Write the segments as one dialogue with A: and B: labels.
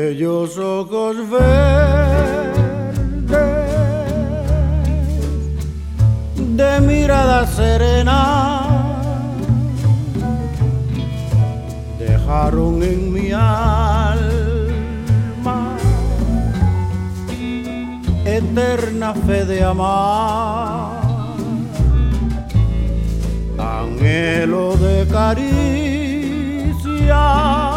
A: aquellos ojos verdes de mirada serena dejaron en mi alma eterna fe de amar, anhelo de caricias,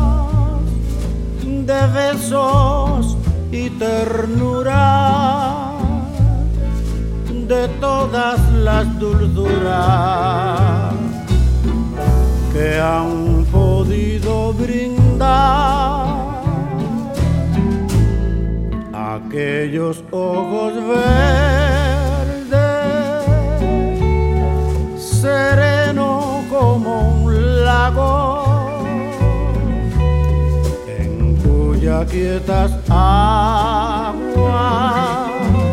A: de besos y ternura, de todas las dulzuras que han podido brindar aquellos ojos verdes, sereno como un lago, quietas aguas,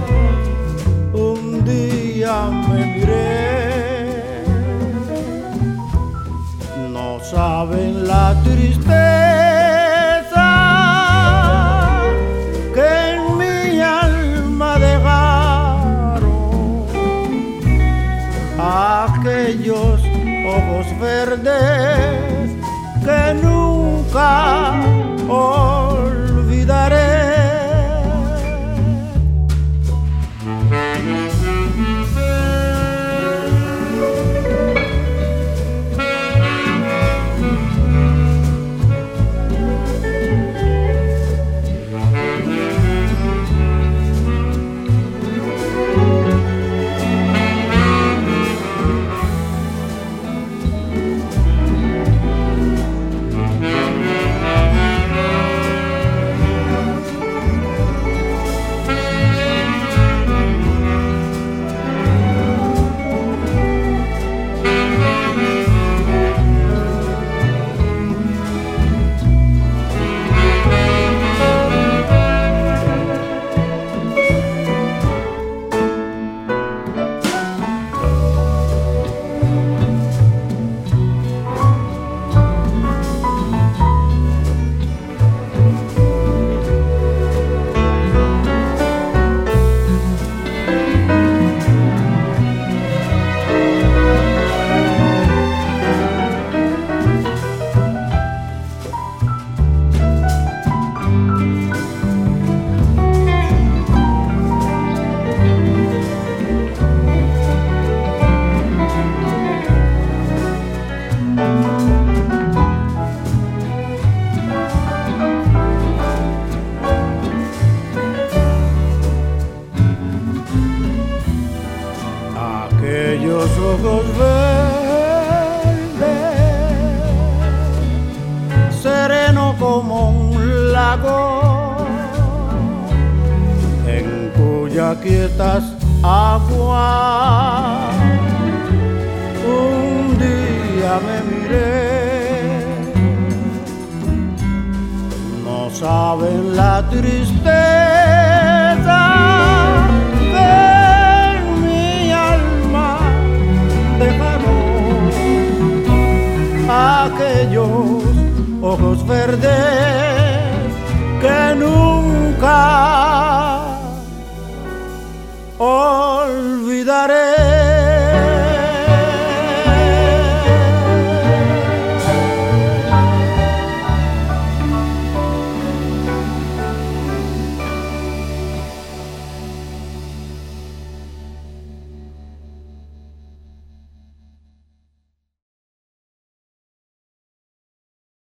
A: un día me miré, no saben la tristeza que en mi alma dejaron aquellos ojos verdes que nunca olvidaré. Aquellos ojos verdes, sereno como un lago, en cuyas quietas aguas un día me miré, no saben la tristeza aquellos ojos verdes que nunca olvidaré.